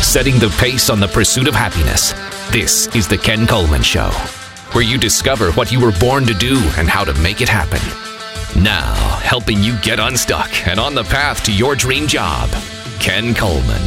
setting the pace on the pursuit of happiness. This is The Ken Coleman Show, where you discover what you were born to do and how to make it happen. Now, helping you get unstuck and on the path to your dream job, Ken Coleman.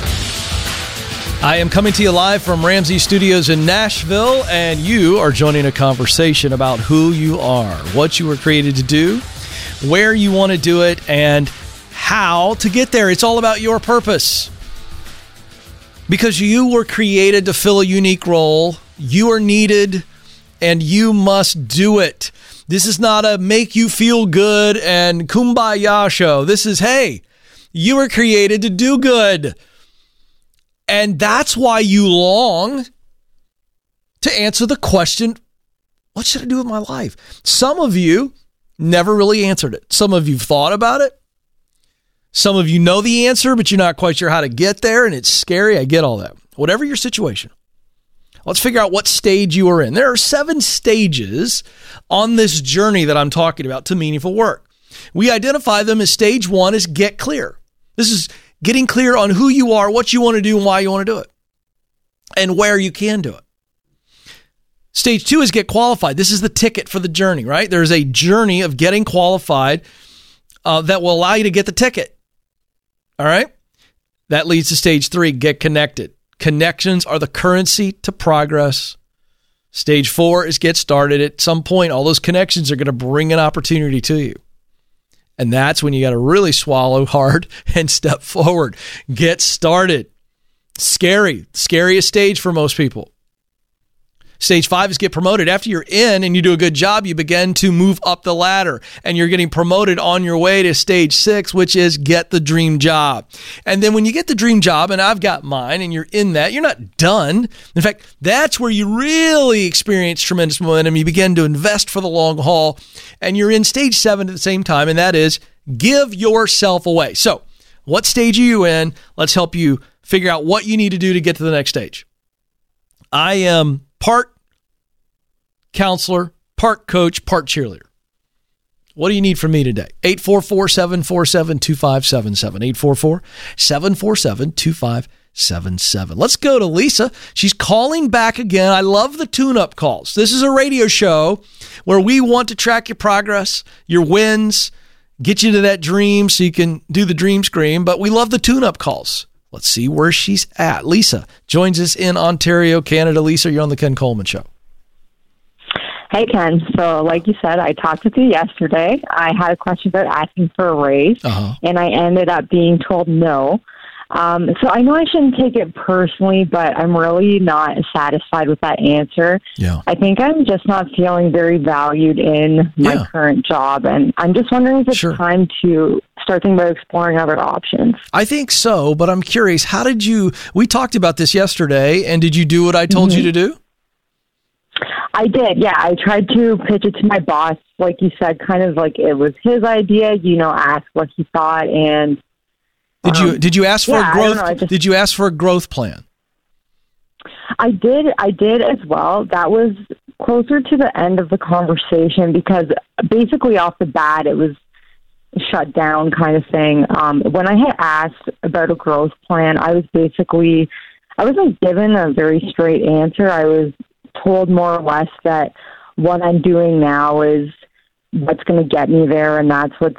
I am coming to you live from Ramsey Studios in Nashville, and you are joining a conversation about who you are, what you were created to do, where you want to do it, and how to get there. It's all about your purpose. Because you were created to fill a unique role, you are needed, and you must do it. This is not a make you feel good and kumbaya show. This is, hey, you were created to do good. And that's why you long to answer the question, what should I do with my life? Some of you never really answered it. Some of you thought about it. Some of you know the answer, but you're not quite sure how to get there, and it's scary. I get all that. Whatever your situation, let's figure out what stage you are in. There are 7 stages on this journey that I'm talking about to meaningful work. We identify them as stage 1 is get clear. This is getting clear on who you are, what you want to do, and why you want to do it, and where you can do it. Stage 2 is get qualified. This is the ticket for the journey, right? There's a journey of getting qualified that will allow you to get the ticket. All right? That leads to stage 3, get connected. Connections are the currency to progress. Stage 4 is get started. At some point, all those connections are going to bring an opportunity to you. And that's when you got to really swallow hard and step forward. Get started. Scary. Scariest stage for most people. Stage 5 is get promoted. After you're in and you do a good job, you begin to move up the ladder. And you're getting promoted on your way to stage 6, which is get the dream job. And then when you get the dream job, and I've got mine, and you're in that, you're not done. In fact, that's where you really experience tremendous momentum. You begin to invest for the long haul. And you're in stage 7 at the same time, and that is give yourself away. So what stage are you in? Let's help you figure out what you need to do to get to the next stage. I am part counselor, part coach, part cheerleader. What do you need from me today? 844-747-2577. 844-747-2577. Let's go to Lisa. She's calling back again. I love the tune-up calls. This is a radio show where we want to track your progress, your wins, get you to that dream so you can do the dream scream, but we love the tune-up calls. Let's see where she's at. Lisa joins us in Ontario, Canada. Lisa, you're on the Ken Coleman Show. Hey, Ken. So like you said, I talked with you yesterday. I had a question about asking for a raise, and I ended up being told no. So I know I shouldn't take it personally, but I'm really not satisfied with that answer. Yeah. I think I'm just not feeling very valued in my current job, and I'm just wondering if it's time to start thinking about exploring other options. I think so, but I'm curious, we talked about this yesterday, and did you do what I told you to do? I did, yeah. I tried to pitch it to my boss, like you said, kind of like it was his idea, ask what he thought, and Did you ask for a growth? Did you ask for a growth plan? I did as well. That was closer to the end of the conversation because basically off the bat it was shut down kind of thing. When I had asked about a growth plan, I wasn't given a very straight answer. I was told more or less that what I'm doing now is what's going to get me there, and that's what's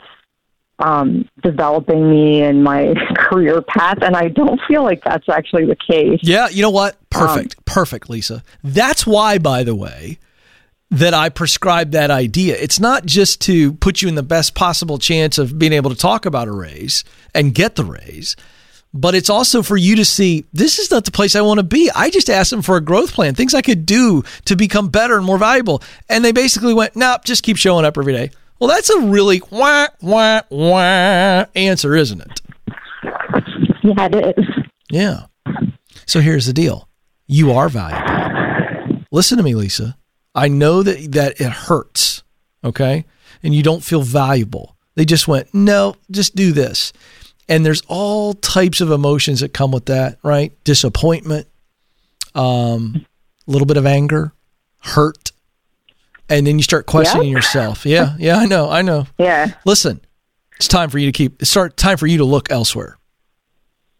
developing me in my career path, and I don't feel like that's actually the case. Yeah, you know what? Perfect, Lisa. That's why, by the way, that I prescribe that idea. It's not just to put you in the best possible chance of being able to talk about a raise and get the raise, but it's also for you to see, this is not the place I want to be. I just asked them for a growth plan, things I could do to become better and more valuable. And they basically went, nope, just keep showing up every day. Well, that's a really wah, wah, wah answer, isn't it? Yeah, it is. Yeah. So here's the deal. You are valuable. Listen to me, Lisa. I know that it hurts, okay? And you don't feel valuable. They just went, no, just do this. And there's all types of emotions that come with that, right? Disappointment, a little bit of anger, hurt. And then you start questioning yourself. Yeah, I know. Yeah. Listen, it's time for you to look elsewhere.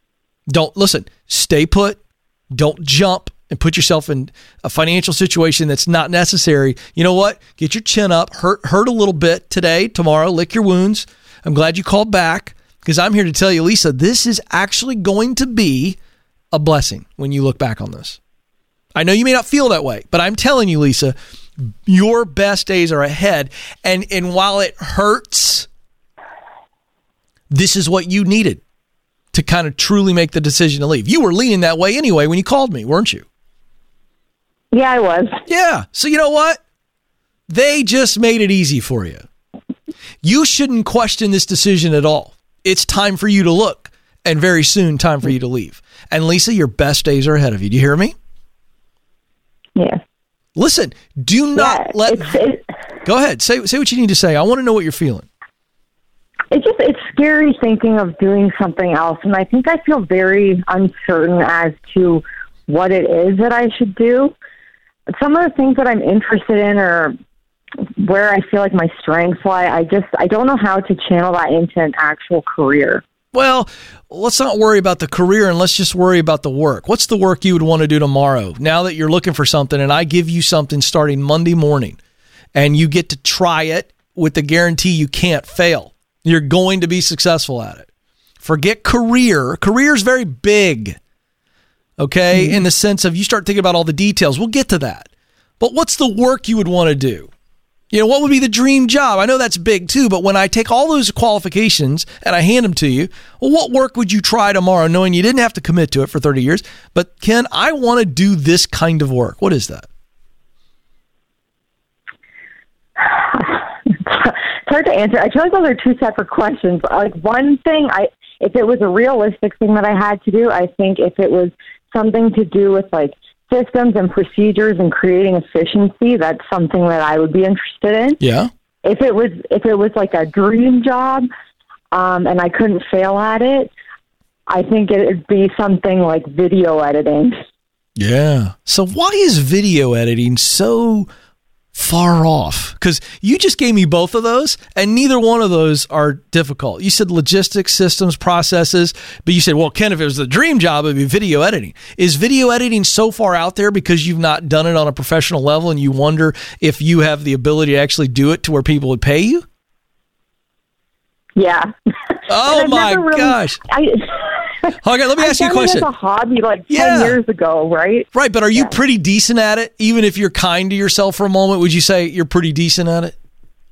Stay put. Don't jump and put yourself in a financial situation that's not necessary. You know what? Get your chin up. Hurt a little bit today, tomorrow. Lick your wounds. I'm glad you called back because I'm here to tell you, Lisa, this is actually going to be a blessing when you look back on this. I know you may not feel that way, but I'm telling you, Lisa, your best days are ahead. And while it hurts, this is what you needed to kind of truly make the decision to leave. You were leaning that way anyway when you called me, weren't you? Yeah, I was. Yeah. So you know what? They just made it easy for you. You shouldn't question this decision at all. It's time for you to look, and very soon time for you to leave. And Lisa, your best days are ahead of you. Do you hear me? Yeah. Listen, do not Go ahead. Say what you need to say. I want to know what you're feeling. It's scary thinking of doing something else, and I think I feel very uncertain as to what it is that I should do. Some of the things that I'm interested in or where I feel like my strengths lie, I don't know how to channel that into an actual career. Well, let's not worry about the career and let's just worry about the work. What's the work you would want to do tomorrow? Now that you're looking for something and I give you something starting Monday morning and you get to try it with the guarantee you can't fail. You're going to be successful at it. Forget career. Career is very big. Okay, in the sense of you start thinking about all the details. We'll get to that. But what's the work you would want to do? You know, what would be the dream job? I know that's big too, but when I take all those qualifications and I hand them to you, well, what work would you try tomorrow knowing you didn't have to commit to it for 30 years? But Ken, I want to do this kind of work. What is that? It's hard to answer. I feel like those are two separate questions. Like one thing, if it was a realistic thing that I had to do, I think if it was something to do with like systems and procedures and creating efficiency, that's something that I would be interested in. Yeah. If it was like a dream job, and I couldn't fail at it, I think it'd be something like video editing. Yeah. So why is video editing so far off? Because you just gave me both of those, and neither one of those are difficult. You said logistics, systems, processes, but you said, well, Ken, if it was the dream job, it'd be video editing. Is video editing so far out there because you've not done it on a professional level and you wonder if you have the ability to actually do it to where people would pay you? Yeah. Oh, my gosh. Okay, let me ask you a question. It as a hobby like 10 years ago, right? Right, but are you pretty decent at it? Even if you're kind to yourself for a moment, would you say you're pretty decent at it?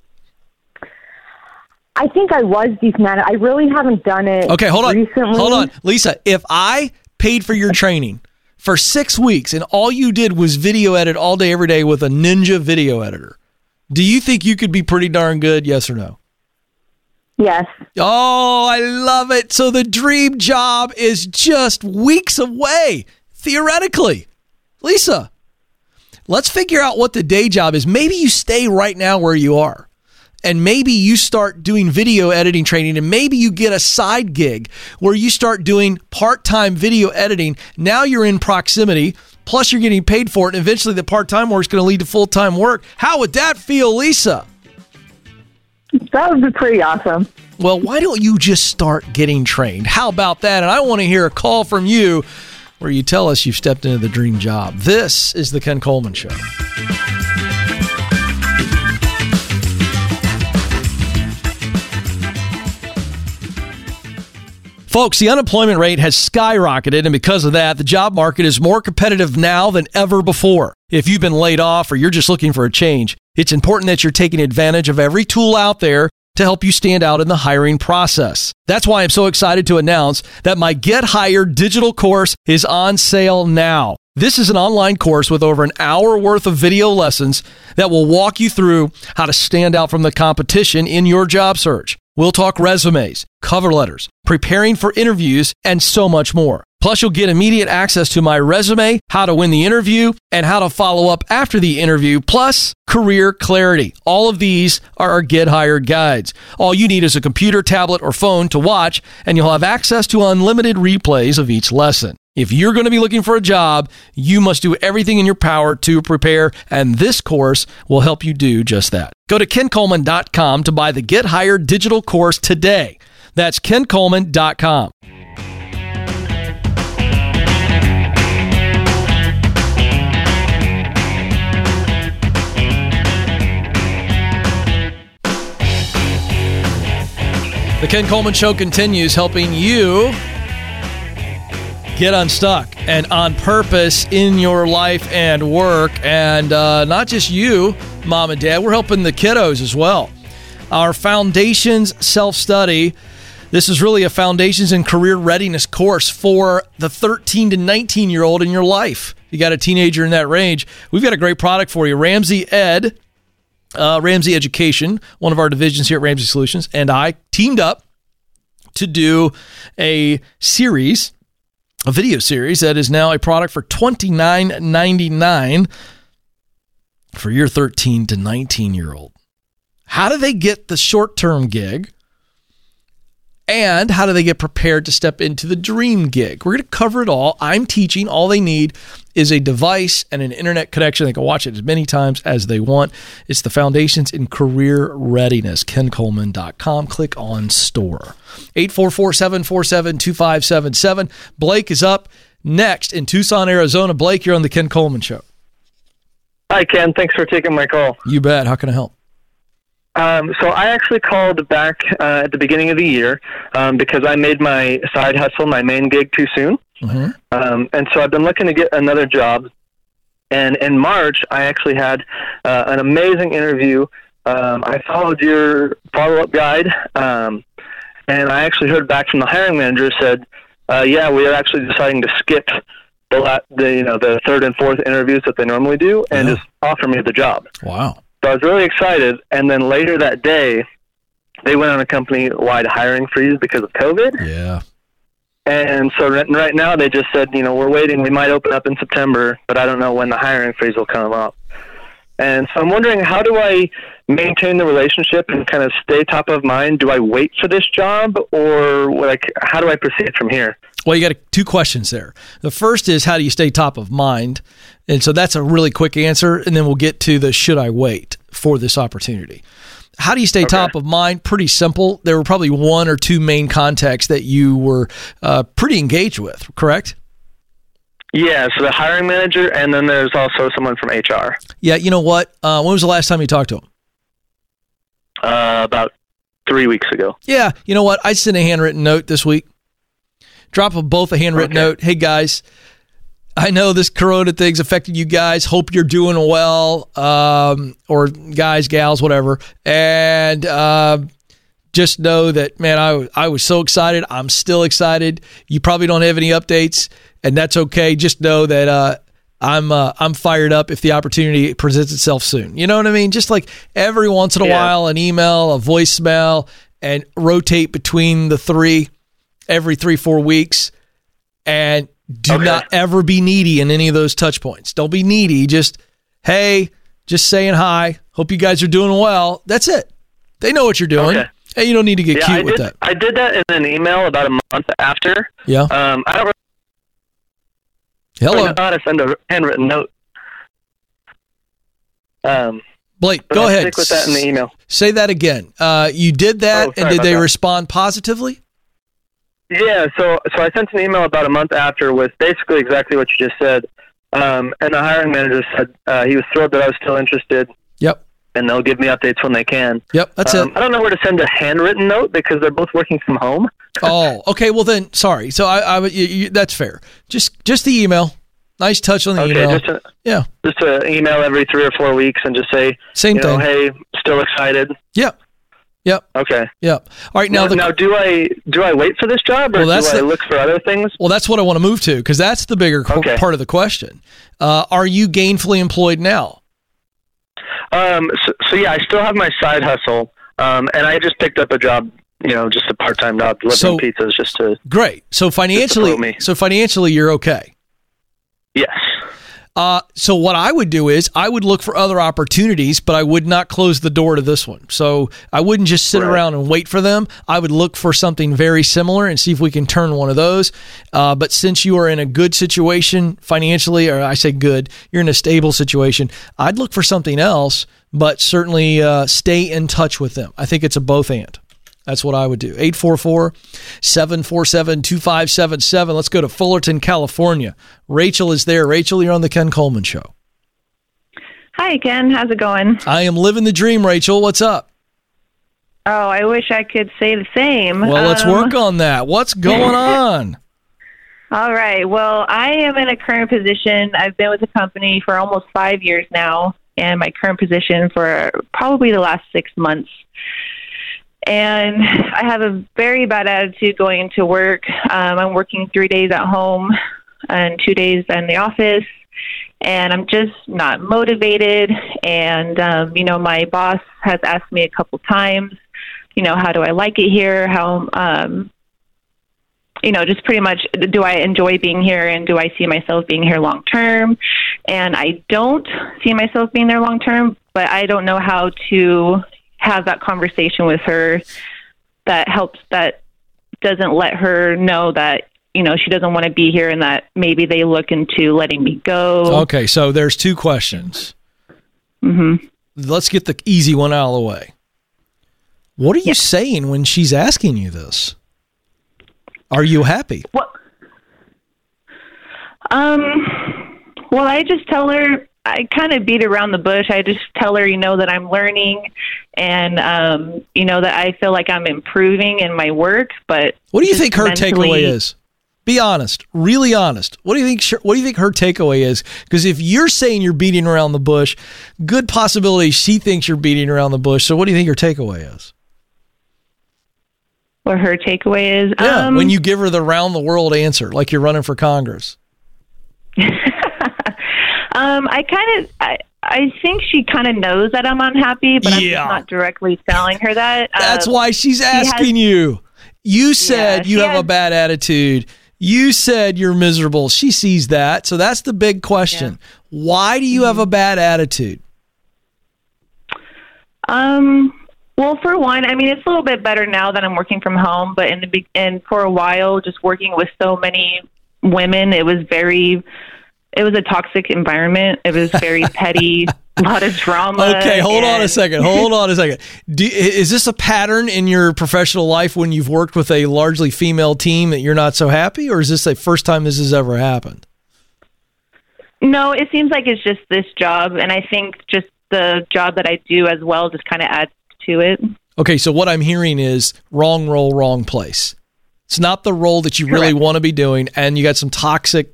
I think I was decent at it. I really haven't done it recently. Hold on. Lisa, if I paid for your training for 6 weeks and all you did was video edit all day, every day with a Ninja video editor, do you think you could be pretty darn good, yes or no? Yes. Oh, I love it. So the dream job is just weeks away, theoretically. Lisa, let's figure out what the day job is. Maybe you stay right now where you are, and maybe you start doing video editing training, and maybe you get a side gig where you start doing part-time video editing. Now you're in proximity, plus you're getting paid for it, and eventually the part-time work is going to lead to full-time work. How would that feel, Lisa? That would be pretty awesome. Well, why don't you just start getting trained? How about that? And I want to hear a call from you where you tell us you've stepped into the dream job. This is the Ken Coleman Show. Folks, the unemployment rate has skyrocketed, and because of that, the job market is more competitive now than ever before. If you've been laid off or you're just looking for a change, it's important that you're taking advantage of every tool out there to help you stand out in the hiring process. That's why I'm so excited to announce that my Get Hired digital course is on sale now. This is an online course with over an hour worth of video lessons that will walk you through how to stand out from the competition in your job search. We'll talk resumes, cover letters, preparing for interviews, and so much more. Plus, you'll get immediate access to my resume, how to win the interview, and how to follow up after the interview, plus career clarity. All of these are our Get Hired guides. All you need is a computer, tablet, or phone to watch, and you'll have access to unlimited replays of each lesson. If you're going to be looking for a job, you must do everything in your power to prepare, and this course will help you do just that. Go to KenColeman.com to buy the Get Hired digital course today. That's KenColeman.com. Ken Coleman Show continues, helping you get unstuck and on purpose in your life and work. And not just you, Mom and Dad, we're helping the kiddos as well. Our Foundations Self-Study, this is really a Foundations and Career Readiness course for the 13 to 19-year-old in your life. You got a teenager in that range, we've got a great product for you. Ramsey Education, one of our divisions here at Ramsey Solutions, and I teamed up to do a video series that is now a product for $29.99 for your 13 to 19-year-old. How do they get the short-term gig? And how do they get prepared to step into the dream gig? We're going to cover it all. I'm teaching. All they need is a device and an internet connection. They can watch it as many times as they want. It's the Foundations in Career Readiness, kencoleman.com. Click on store. 844-747-2577. Blake is up next in Tucson, Arizona. Blake, you're on the Ken Coleman Show. Hi, Ken. Thanks for taking my call. You bet. How can I help? So I actually called back at the beginning of the year because I made my side hustle my main gig too soon. Mm-hmm. And so I've been looking to get another job. And in March, I actually had an amazing interview. I followed your follow-up guide, and I actually heard back from the hiring manager said, yeah, we are actually deciding to skip the third and fourth interviews that they normally do and just offer me the job. Wow. So I was really excited, and then later that day, they went on a company-wide hiring freeze because of COVID. Yeah. And so right now they just said, we're waiting. We might open up in September, but I don't know when the hiring freeze will come up. And so I'm wondering, how do I maintain the relationship and kind of stay top of mind? Do I wait for this job, or how do I proceed from here? Well, you got two questions there. The first is, how do you stay top of mind? And so that's a really quick answer, and then we'll get to the should I wait for this opportunity. How do you stay top of mind? Pretty simple. There were probably one or two main contacts that you were pretty engaged with, correct? Yeah, so the hiring manager, and then there's also someone from HR. Yeah, you know what? When was the last time you talked to him? About 3 weeks ago. Yeah, you know what? I sent a handwritten note this week. Drop them both a handwritten note. Hey, guys, I know this corona thing's affected you guys. Hope you're doing well, or guys, gals, whatever. And just know that, man, I was so excited. I'm still excited. You probably don't have any updates, and that's okay. Just know that I'm fired up if the opportunity presents itself soon. You know what I mean? Just like every once in a while, an email, a voicemail, and rotate between the three every 3-4 weeks, and do not ever be needy in any of those touch points. Don't be needy. Just, hey, just saying hi. Hope you guys are doing well. That's it. They know what you're doing. Okay. Hey, you don't need to get cute with that. I did that in an email about a month after. Yeah. I don't Hello. know how to send a handwritten note. Blake, go ahead. Stick with that in the email. Say that again. You did that, and did they respond positively? Yeah, so I sent an email about a month after with basically exactly what you just said. And the hiring manager said he was thrilled that I was still interested. Yep. And they'll give me updates when they can. Yep, that's it. I don't know where to send a handwritten note because they're both working from home. Oh, okay. Well then, sorry. So that's fair. Just the email. Nice touch on the email. Just an email every 3 or 4 weeks and just say, same thing. Hey, still excited. Yep. Okay. Yep. All right. Now do I wait for this job, or do I look for other things? Well, that's what I want to move to, because that's the bigger part of the question. Are you gainfully employed now? So yeah, I still have my side hustle, and I just picked up a job, just a part-time job delivering pizzas, just to great. So financially, you're okay. Yes. So what I would do is I would look for other opportunities, but I would not close the door to this one. So I wouldn't just sit around and wait for them. I would look for something very similar and see if we can turn one of those. But since you are in a good situation financially, or I say good, you're in a stable situation, I'd look for something else, but certainly stay in touch with them. I think it's a both and. That's what I would do. 844-747-2577. Let's go to Fullerton, California. Rachel is there. Rachel, you're on the Ken Coleman Show. Hi, Ken. How's it going? I am living the dream, Rachel. What's up? Oh, I wish I could say the same. Well, let's work on that. What's going on? All right. Well, I am in a current position. I've been with the company for almost 5 years now, and my current position for probably the last 6 months. And I have a very bad attitude going into work. I'm working 3 days at home and 2 days in the office, and I'm just not motivated. And, my boss has asked me a couple times, how do I like it here? How, just pretty much, do I enjoy being here and do I see myself being here long term? And I don't see myself being there long term, but I don't know how to have that conversation with her that doesn't let her know that, she doesn't want to be here and that maybe they look into letting me go. Okay, so there's 2 questions. Mm-hmm. Let's get the easy one out of the way. What are you saying when she's asking you this? Are you happy? Well, I just tell her, I kind of beat around the bush. I just tell her, that I'm learning and, that I feel like I'm improving in my work. But what do you think her takeaway is? Be honest, really honest. What do you think her takeaway is? Because if you're saying you're beating around the bush, good possibility she thinks you're beating around the bush. So what do you think her takeaway is? What her takeaway is? Yeah, when you give her the round the world answer, like you're running for Congress. I think she kind of knows that I'm unhappy, but I'm just not directly telling her that. That's why she's asking you. You said you have a bad attitude. You said you're miserable. She sees that. So that's the big question. Yeah. Why do you have a bad attitude? Well, for one, it's a little bit better now that I'm working from home, but and for a while, just working with so many women, it was a toxic environment. It was very petty, a lot of drama. Okay, hold on a second. Is this a pattern in your professional life when you've worked with a largely female team that you're not so happy, or is this the first time this has ever happened? No, it seems like it's just this job, and I think just the job that I do as well just kind of adds to it. Okay, so what I'm hearing is wrong role, wrong place. It's not the role that you really want to be doing, and you got some toxic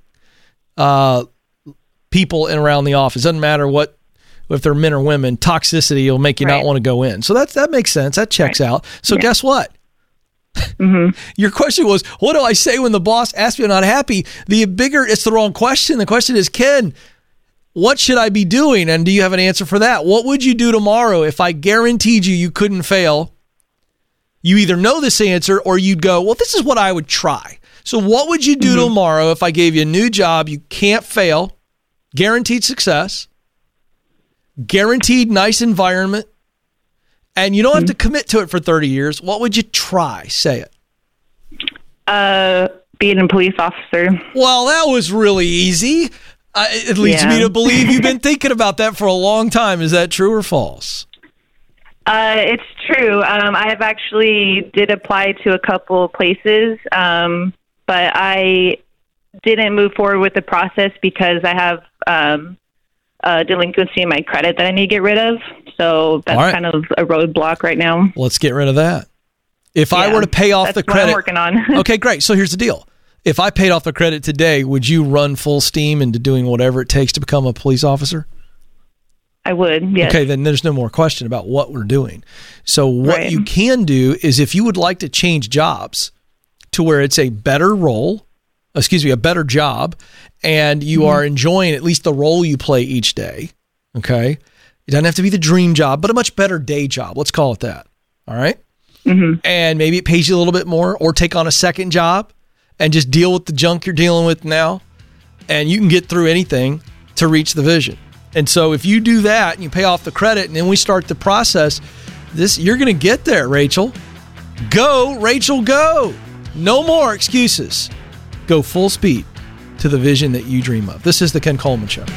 people in around the office. Doesn't matter if they're men or women, toxicity will make you not want to go in. So that makes sense. That checks out. So guess what? Mm-hmm. Your question was, what do I say when the boss asks me I'm not happy? It's the wrong question. The question is, Ken, what should I be doing? And do you have an answer for that? What would you do tomorrow if I guaranteed you couldn't fail? You either know this answer or you'd go, well, this is what I would try. So what would you do tomorrow if I gave you a new job? You can't fail, guaranteed success, guaranteed nice environment, and you don't have to commit to it for 30 years. What would you try? Say it. Being a police officer. Well, that was really easy. It leads me to believe you've been thinking about that for a long time. Is that true or false? It's true. I have actually did apply to a couple places, but I didn't move forward with the process because I have delinquency in my credit that I need to get rid of. So that's kind of a roadblock right now. Let's get rid of that. If I were to pay off the credit, what I'm working on. Okay, great. So here's the deal. If I paid off the credit today, would you run full steam into doing whatever it takes to become a police officer? I would, yes. Okay, then there's no more question about what we're doing. So what you can do is if you would like to change jobs to where it's a better role, a better job, and you are enjoying at least the role you play each day, okay? It doesn't have to be the dream job, but a much better day job. Let's call it that, all right? Mm-hmm. And maybe it pays you a little bit more, or take on a second job and just deal with the junk you're dealing with now, and you can get through anything to reach the vision. And so if you do that and you pay off the credit and then we start the process, you're going to get there, Rachel. Go, Rachel, go. No more excuses. Go full speed to the vision that you dream of. This is the Ken Coleman Show.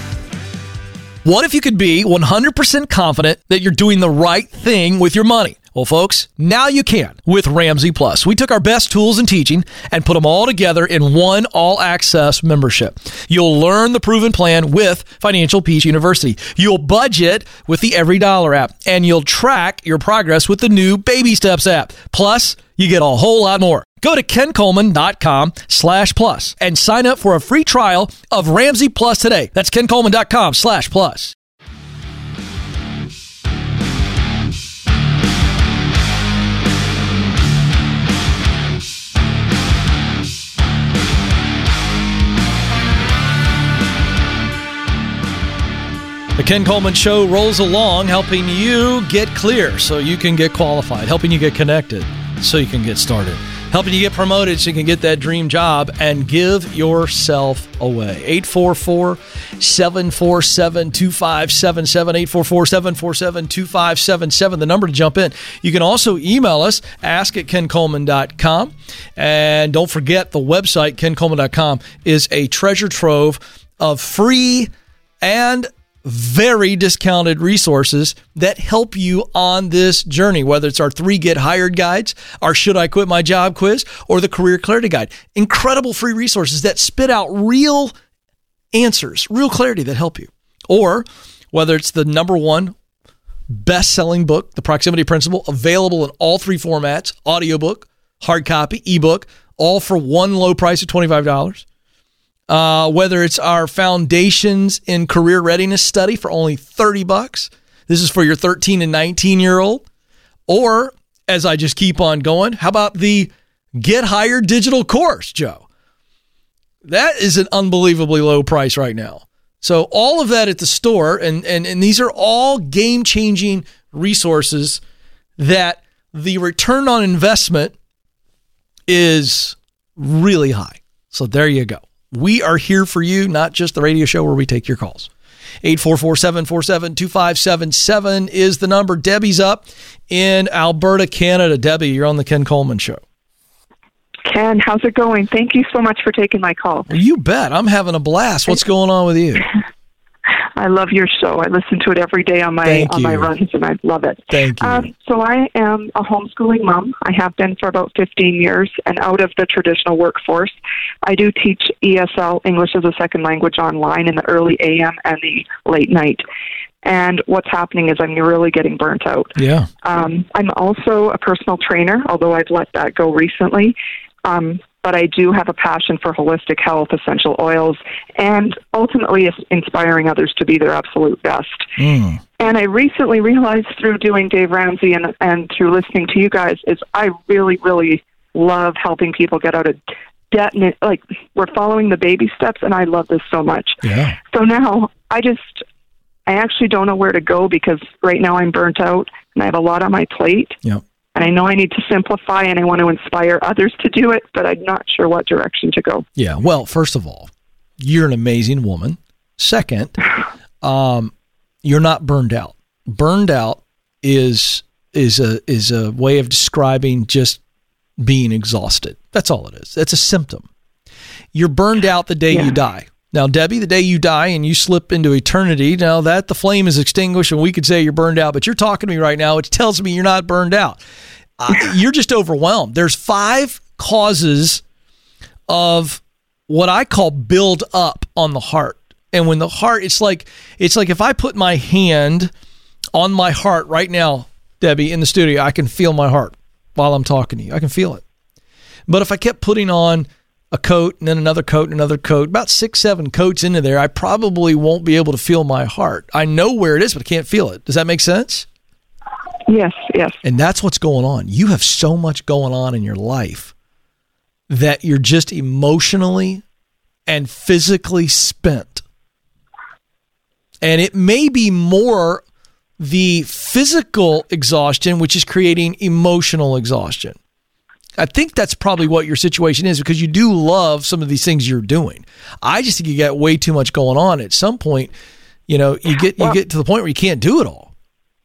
What if you could be 100% confident that you're doing the right thing with your money? Well, folks, now you can with Ramsey Plus. We took our best tools in teaching and put them all together in one all-access membership. You'll learn the proven plan with Financial Peace University. You'll budget with the Every Dollar app, and you'll track your progress with the new Baby Steps app. Plus, you get a whole lot more. Go to kencoleman.com/plus and sign up for a free trial of Ramsey Plus today. That's kencoleman.com/plus. The Ken Coleman Show rolls along, helping you get clear so you can get qualified, helping you get connected so you can get started, helping you get promoted so you can get that dream job and give yourself away. 844-747-2577, 844-747-2577, the number to jump in. You can also email us, ask@kencoleman.com. And don't forget, the website, kencoleman.com, is a treasure trove of free and very discounted resources that help you on this journey, whether it's our 3 Get Hired guides, our Should I Quit My Job quiz, or the Career Clarity Guide. Incredible free resources that spit out real answers, real clarity that help you. Or whether it's the #1 best-selling book, The Proximity Principle, available in all 3 formats, audiobook, hard copy, ebook, all for one low price of $25. Whether it's our Foundations in Career Readiness study for only $30. This is for your 13 and 19-year-old. Or, as I just keep on going, how about the Get Hired digital course, Joe? That is an unbelievably low price right now. So all of that at the store, and these are all game-changing resources that the return on investment is really high. So there you go. We are here for you, not just the radio show where we take your calls. 844-747-2577 is the number. Debbie's up in Alberta, Canada. Debbie, you're on the Ken Coleman Show. Ken, how's it going? Thank you so much for taking my call. Well, you bet. I'm having a blast. What's going on with you? I love your show. I listen to it every day on my runs, and I love it. Thank you. So I am a homeschooling mom. I have been for about 15 years, and out of the traditional workforce, I do teach ESL, English as a Second Language, online in the early AM and the late night. And what's happening is I'm really getting burnt out. Yeah. I'm also a personal trainer, although I've let that go recently. But I do have a passion for holistic health, essential oils, and ultimately inspiring others to be their absolute best. And I recently realized through doing Dave Ramsey and through listening to you guys is I really, really love helping people get out of debt. And we're following the baby steps, and I love this so much. Yeah. So now I actually don't know where to go because right now I'm burnt out and I have a lot on my plate. Yep. And I know I need to simplify and I want to inspire others to do it, but I'm not sure what direction to go. Yeah. Well, first of all, you're an amazing woman. Second, you're not burned out. Burned out is a way of describing just being exhausted. That's all it is. That's a symptom. You're burned out the day you die. Now, Debbie, the day you die and you slip into eternity, now that the flame is extinguished and we could say you're burned out, but you're talking to me right now, which tells me you're not burned out. You're just overwhelmed. There's 5 causes of what I call build up on the heart. And when the heart, it's like if I put my hand on my heart right now, Debbie, in the studio, I can feel my heart while I'm talking to you. I can feel it. But if I kept putting on a coat and then another coat and another coat, about 6-7 coats into there, I probably won't be able to feel my heart. I know where it is, but I can't feel it. Does that make sense? Yes. And that's what's going on. You have so much going on in your life that you're just emotionally and physically spent. And it may be more the physical exhaustion, which is creating emotional exhaustion. I think that's probably what your situation is because you do love some of these things you're doing. I just think you got way too much going on. At some point, you get to the point where you can't do it all.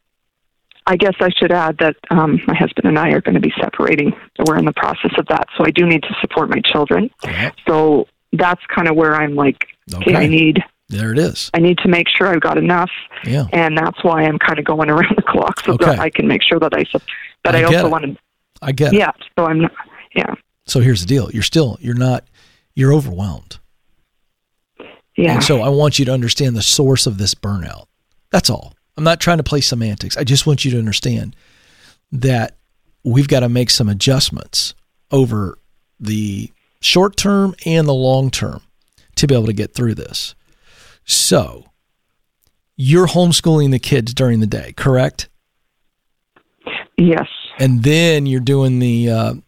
I guess I should add that my husband and I are going to be separating. So we're in the process of that. So I do need to support my children. Yeah. So that's kind of where I'm like, okay, there it is. I need to make sure I've got enough. Yeah. And that's why I'm kind of going around the clock so that I can make sure that I But I also want to. I get it. Yeah. So I'm not. Yeah. So here's the deal. You're overwhelmed. Yeah. And so I want you to understand the source of this burnout. That's all. I'm not trying to play semantics. I just want you to understand that we've got to make some adjustments over the short term and the long term to be able to get through this. So you're homeschooling the kids during the day, correct? Yes. And then you're doing the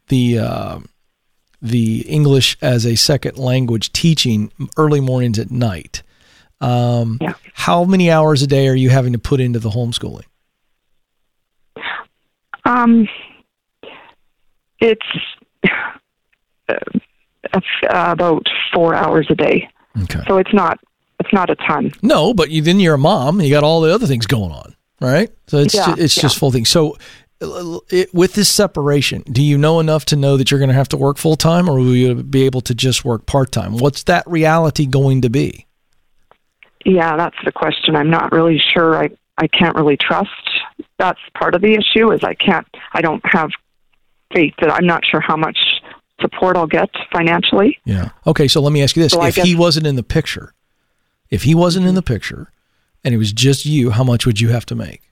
English as a second language teaching early mornings at night. Yeah. How many hours a day are you having to put into the homeschooling? It's about 4 hours a day. Okay. So it's not a ton. No, but then you're a mom. You got all the other things going on, right? So it's just full thing. So with this separation, do you know enough to know that you're going to have to work full time, or will you be able to just work part time? What's that reality going to be? Yeah, that's the question. I'm not really sure. I can't really trust. That's part of the issue is I don't have faith that I'm not sure how much support I'll get financially. Yeah. Okay, so let me ask you this. So if he wasn't in the picture, and it was just you, how much would you have to make?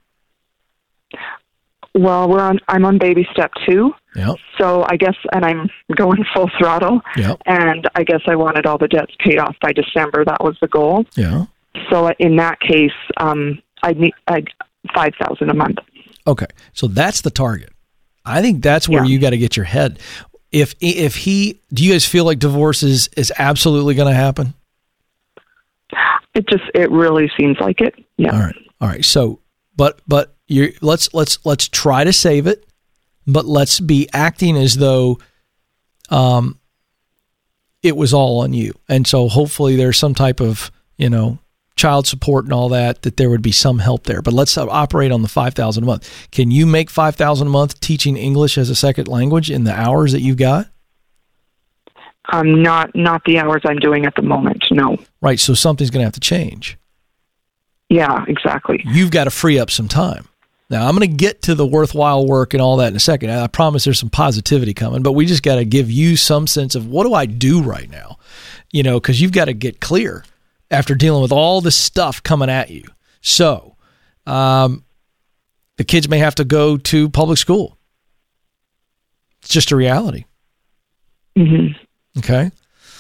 Well, I'm on baby step 2. Yeah. So I guess, and I'm going full throttle. Yeah. And I guess I wanted all the debts paid off by December. That was the goal. Yeah. So in that case, I'd need $5,000 a month. Okay, so that's the target. I think that's where you got to get your head. Do you guys feel like divorce is absolutely going to happen? It really seems like it. Yeah. All right. So, but let's try to save it, but let's be acting as though it was all on you. And so hopefully there's some type of, child support and all that there would be some help there. But let's operate on the $5,000 a month. Can you make $5,000 a month teaching English as a second language in the hours that you've got? Not the hours I'm doing at the moment, no. Right, so something's going to have to change. Yeah, exactly. You've got to free up some time. Now, I'm going to get to the worthwhile work and all that in a second. I promise there's some positivity coming, but we just got to give you some sense of what do I do right now? Because you've got to get clear after dealing with all this stuff coming at you. So, the kids may have to go to public school. It's just a reality. Mm-hmm. Okay.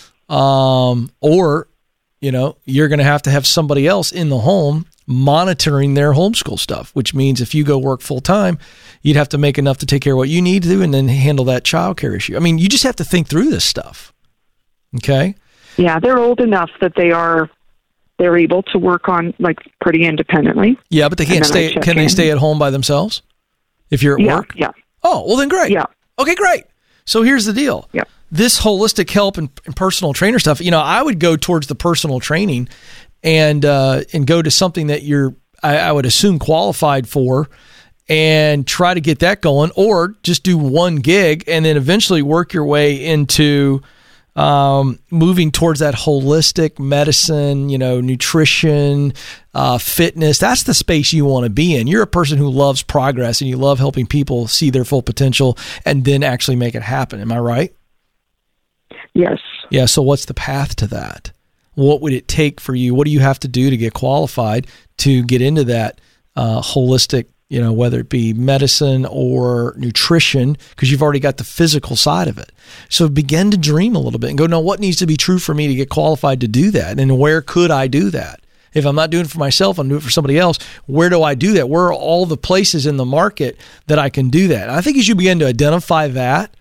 Or, you're going to have somebody else in the home monitoring their homeschool stuff, which means if you go work full time, you'd have to make enough to take care of what you need to and then handle that childcare issue. I mean, you just have to think through this stuff. Okay. Yeah. They're old enough that they're able to work on pretty independently. Yeah. But they can't stay. Can they stay at home by themselves if you're at work? Yeah. Oh, well then great. Yeah. Okay, great. So here's the deal. Yeah. This holistic help and personal trainer stuff, I would go towards the personal training and go to something that I would assume qualified for and try to get that going, or just do one gig and then eventually work your way into moving towards that holistic medicine, nutrition, fitness. That's the space you want to be in. You're a person who loves progress and you love helping people see their full potential and then actually make it happen. Am I right? Yes. Yeah. So what's the path to that? What would it take for you? What do you have to do to get qualified to get into that holistic, whether it be medicine or nutrition, because you've already got the physical side of it. So begin to dream a little bit and go, no, what needs to be true for me to get qualified to do that? And where could I do that? If I'm not doing it for myself, I'm doing it for somebody else. Where do I do that? Where are all the places in the market that I can do that? And I think as you begin to identify that,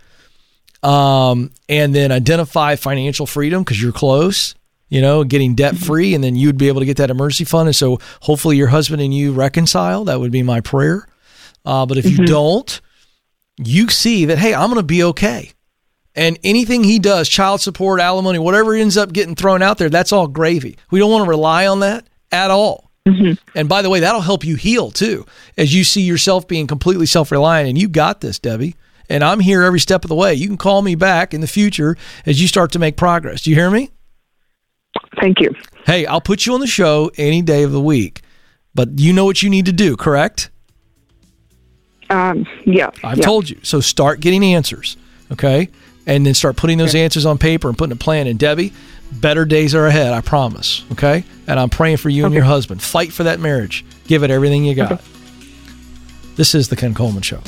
and then identify financial freedom because you're close, getting debt free, and then you'd be able to get that emergency fund. And so hopefully your husband and you reconcile. That would be my prayer. But if you don't, you see that, hey, I'm going to be okay. And anything he does, child support, alimony, whatever ends up getting thrown out there, that's all gravy. We don't want to rely on that at all. Mm-hmm. And by the way, that'll help you heal too, as you see yourself being completely self-reliant. And you got this, Debbie. And I'm here every step of the way. You can call me back in the future as you start to make progress. Do you hear me? Thank you. Hey, I'll put you on the show any day of the week, but you know what you need to do, correct? Yeah. I've told you. So start getting answers, okay? And then start putting those answers on paper and putting a plan. And Debbie, better days are ahead, I promise, okay? And I'm praying for you and your husband. Fight for that marriage. Give it everything you got. This is The Ken Coleman Show.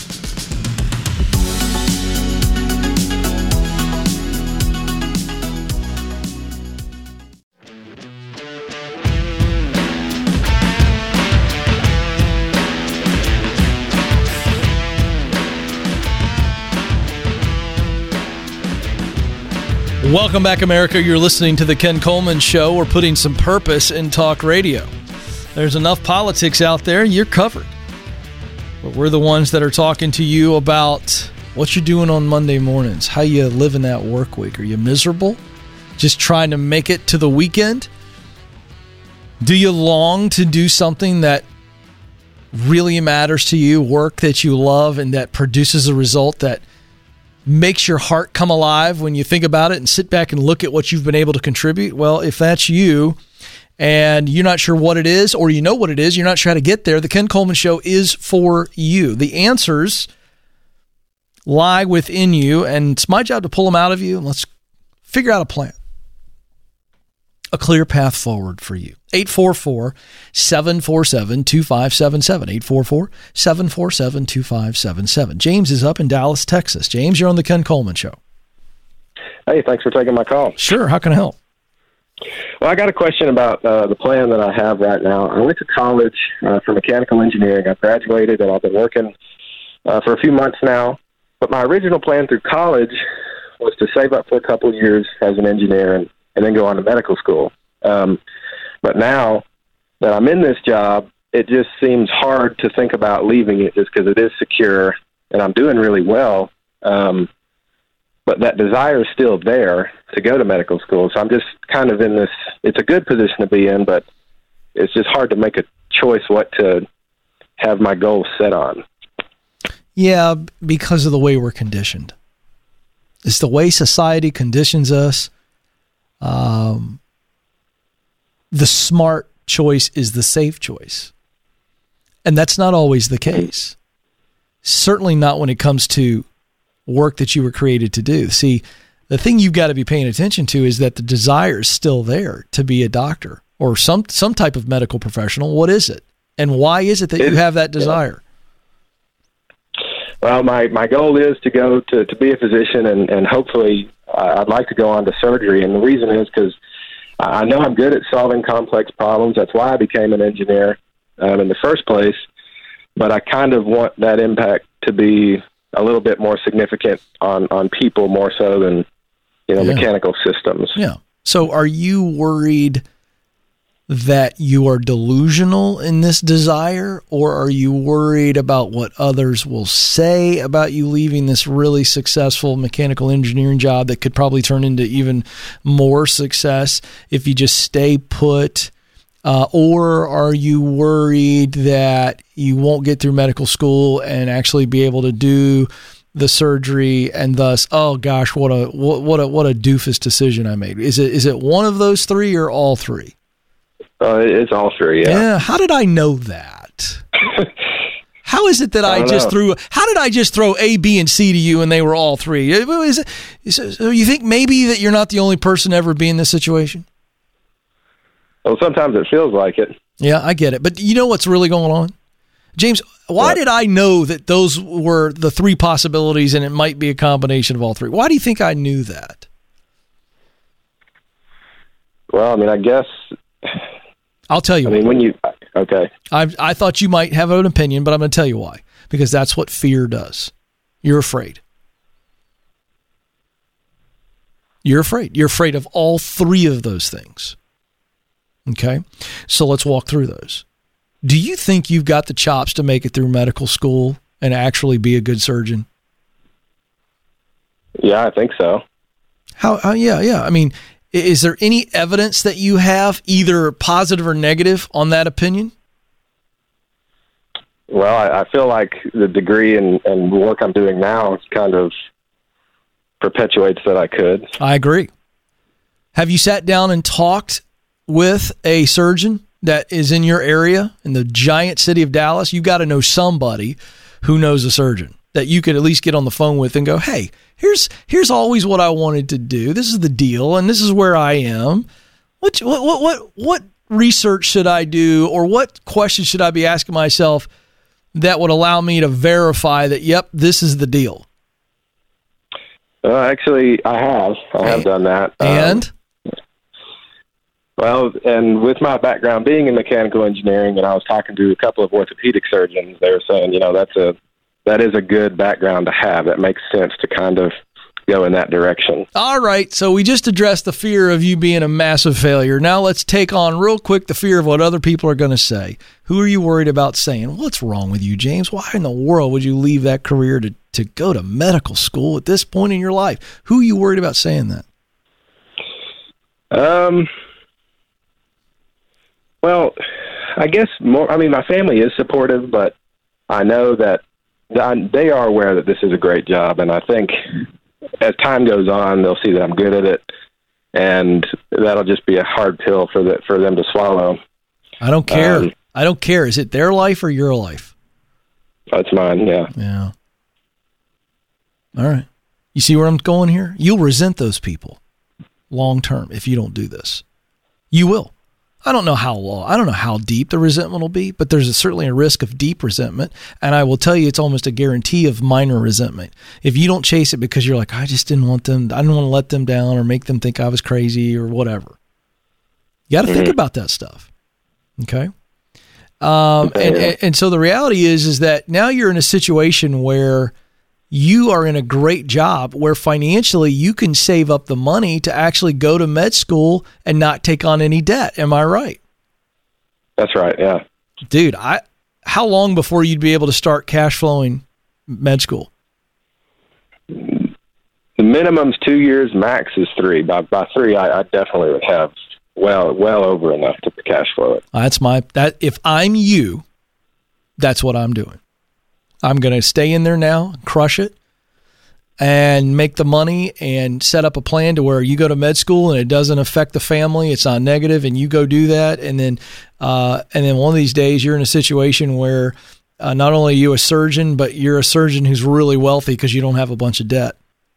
Welcome back, America. You're listening to The Ken Coleman Show. We're putting some purpose in talk radio. There's enough politics out there. You're covered. But we're the ones that are talking to you about what you're doing on Monday mornings, how you live in that work week. Are you miserable? Just trying to make it to the weekend? Do you long to do something that really matters to you, work that you love, and that produces a result that makes your heart come alive when you think about it and sit back and look at what you've been able to contribute? Well, if that's you and you're not sure what it is, or you know what it is, you're not sure how to get there, the Ken Coleman Show is for you. The answers lie within you, and it's my job to pull them out of you, and let's figure out a plan, a clear path forward for you. 844-747-2577. 844-747-2577. James is up in Dallas, Texas. James, you're on the Ken Coleman Show. Hey, thanks for taking my call. Sure. How can I help? Well, I got a question about the plan that I have right now. I went to college for mechanical engineering. I graduated, and I've been working for a few months now. But my original plan through college was to save up for a couple of years as an engineer and then go on to medical school. But now that I'm in this job, it just seems hard to think about leaving it just because it is secure and I'm doing really well. But that desire is still there to go to medical school. So I'm just kind of in this, it's a good position to be in, but it's just hard to make a choice what to have my goals set on. Yeah, because of the way we're conditioned. It's the way society conditions us. The smart choice is the safe choice. And that's not always the case. Certainly not when it comes to work that you were created to do. See, the thing you've got to be paying attention to is that the desire is still there to be a doctor or some type of medical professional. What is it? And why is it that you have that desire? Well, my goal is to go to be a physician, and hopefully I'd like to go on to surgery. And the reason is because I know I'm good at solving complex problems. That's why I became an engineer in the first place. But I kind of want that impact to be a little bit more significant on people more so than, mechanical systems. Yeah. So are you worried that you are delusional in this desire, or are you worried about what others will say about you leaving this really successful mechanical engineering job that could probably turn into even more success if you just stay put? Or are you worried that you won't get through medical school and actually be able to do the surgery, and thus, oh gosh, what a doofus decision I made? Is it one of those three or all three? It's all three, yeah. Yeah. How did I know that? How is it that how did I just throw A, B, and C to you and they were all three? So you think maybe that you're not the only person ever be in this situation? Well, sometimes it feels like it. Yeah, I get it. But you know what's really going on? James, why did I know that those were the three possibilities and it might be a combination of all three? Why do you think I knew that? Well, I mean, I guess... I'll tell you why. Okay. I thought you might have an opinion, but I'm going to tell you why. Because that's what fear does. You're afraid. You're afraid. You're afraid of all three of those things. Okay? So let's walk through those. Do you think you've got the chops to make it through medical school and actually be a good surgeon? Yeah, I think so. How yeah. I mean, is there any evidence that you have, either positive or negative, on that opinion? Well, I feel like the degree and work I'm doing now kind of perpetuates that I could. I agree. Have you sat down and talked with a surgeon that is in your area, in the giant city of Dallas? You've got to know somebody who knows a surgeon that you could at least get on the phone with and go, hey, here's always what I wanted to do. This is the deal, and this is where I am. What research should I do, or what questions should I be asking myself that would allow me to verify that, yep, this is the deal? Actually, I have done that. And? Well, and with my background being in mechanical engineering, and I was talking to a couple of orthopedic surgeons, they were saying, that is a good background to have. That makes sense to kind of go in that direction. All right, so we just addressed the fear of you being a massive failure. Now let's take on real quick the fear of what other people are going to say. Who are you worried about saying, what's wrong with you, James? Why in the world would you leave that career to go to medical school at this point in your life? Who are you worried about saying that? Well, I guess more. I mean, my family is supportive, but I know that they are aware that this is a great job, and I think as time goes on, they'll see that I'm good at it, and that'll just be a hard pill for them to swallow. I don't care. I don't care. Is it their life or your life? That's mine. Yeah. Yeah. All right. You see where I'm going here? You'll resent those people long term if you don't do this. You will. I don't know how long. I don't know how deep the resentment will be, but there's certainly a risk of deep resentment. And I will tell you, it's almost a guarantee of minor resentment. If you don't chase it because you're like, I just didn't want them, I didn't want to let them down or make them think I was crazy or whatever. You got to think about that stuff. Okay. And so the reality is that now you're in a situation where you are in a great job where financially you can save up the money to actually go to med school and not take on any debt. Am I right? That's right. Yeah. Dude, how long before you'd be able to start cash flowing med school? The minimum's 2 years, max is 3. By 3, I definitely would have well over enough to cash flow it. If I'm you, that's what I'm doing. I'm going to stay in there now, crush it, and make the money and set up a plan to where you go to med school and it doesn't affect the family. It's not negative, and you go do that. And then one of these days you're in a situation where not only are you a surgeon, but you're a surgeon who's really wealthy because you don't have a bunch of debt.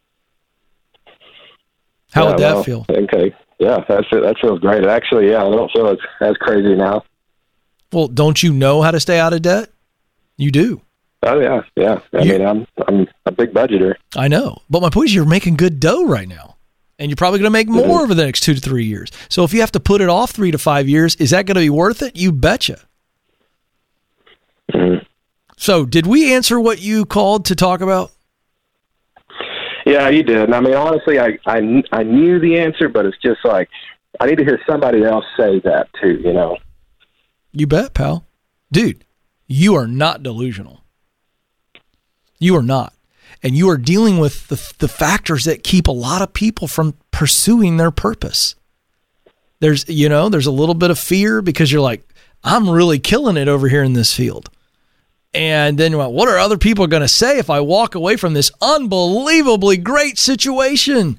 How would that feel? Okay. Yeah, that feels great. Actually, I don't feel as crazy now. Well, don't you know how to stay out of debt? You do. Oh yeah. I mean, I'm a big budgeter. I know, but my point is, you're making good dough right now, and you're probably going to make more over the next 2 to 3 years. So if you have to put it off 3 to 5 years, is that going to be worth it? You betcha. Mm-hmm. So, did we answer what you called to talk about? Yeah, you did. And I mean, honestly, I knew the answer, but it's just like I need to hear somebody else say that too. You know. You bet, pal. Dude, you are not delusional. You are not. And you are dealing with the factors that keep a lot of people from pursuing their purpose. There's a little bit of fear because you're like, I'm really killing it over here in this field. And then what are other people going to say if I walk away from this unbelievably great situation?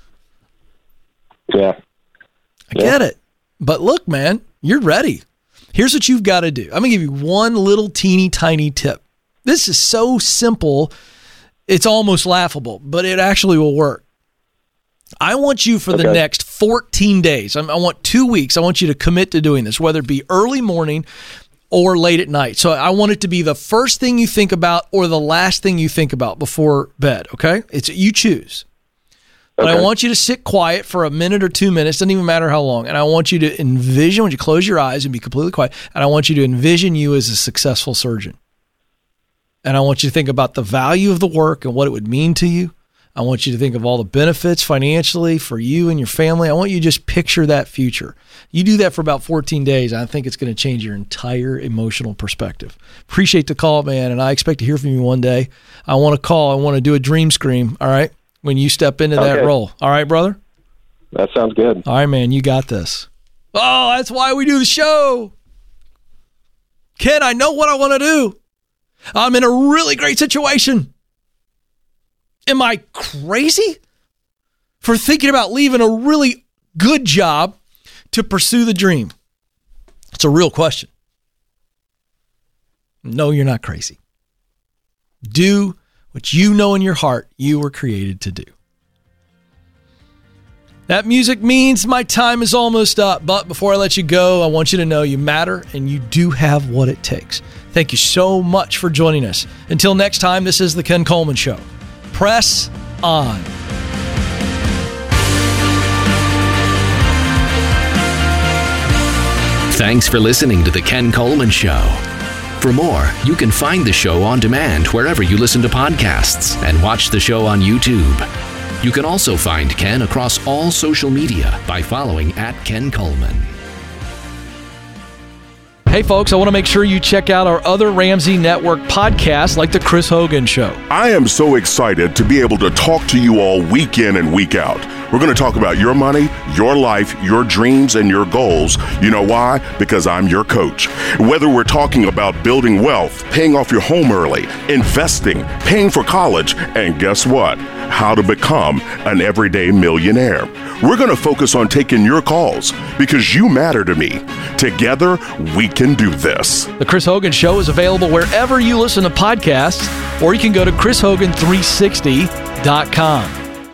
Yeah. I get it. But look, man, you're ready. Here's what you've got to do. I'm going to give you one little teeny tiny tip. This is so simple, it's almost laughable, but it actually will work. I want you for the next 14 days, I want 2 weeks, I want you to commit to doing this, whether it be early morning or late at night. So I want it to be the first thing you think about or the last thing you think about before bed, okay? You choose. But I want you to sit quiet for a minute or 2 minutes, doesn't even matter how long, and I want you to envision, when you close your eyes and be completely quiet, and I want you to envision you as a successful surgeon. And I want you to think about the value of the work and what it would mean to you. I want you to think of all the benefits financially for you and your family. I want you to just picture that future. You do that for about 14 days, I think it's going to change your entire emotional perspective. Appreciate the call, man, and I expect to hear from you one day. I want to call. I want to do a dream scream, all right, when you step into that role. All right, brother? That sounds good. All right, man, you got this. Oh, that's why we do the show. Ken, I know what I want to do. I'm in a really great situation. Am I crazy for thinking about leaving a really good job to pursue the dream? It's a real question. No, you're not crazy. Do what you know in your heart you were created to do. That music means my time is almost up, but before I let you go, I want you to know you matter and you do have what it takes. Thank you so much for joining us. Until next time, this is The Ken Coleman Show. Press on. Thanks for listening to The Ken Coleman Show. For more, you can find the show on demand wherever you listen to podcasts and watch the show on YouTube. You can also find Ken across all social media by following @Ken Coleman. Hey folks, I want to make sure you check out our other Ramsey Network podcasts like The Chris Hogan Show. I am so excited to be able to talk to you all week in and week out. We're going to talk about your money, your life, your dreams, and your goals. You know why? Because I'm your coach. Whether we're talking about building wealth, paying off your home early, investing, paying for college, and guess what? How to become an everyday millionaire. We're going to focus on taking your calls because you matter to me. Together, we can do this. The Chris Hogan Show is available wherever you listen to podcasts, or you can go to chrishogan360.com.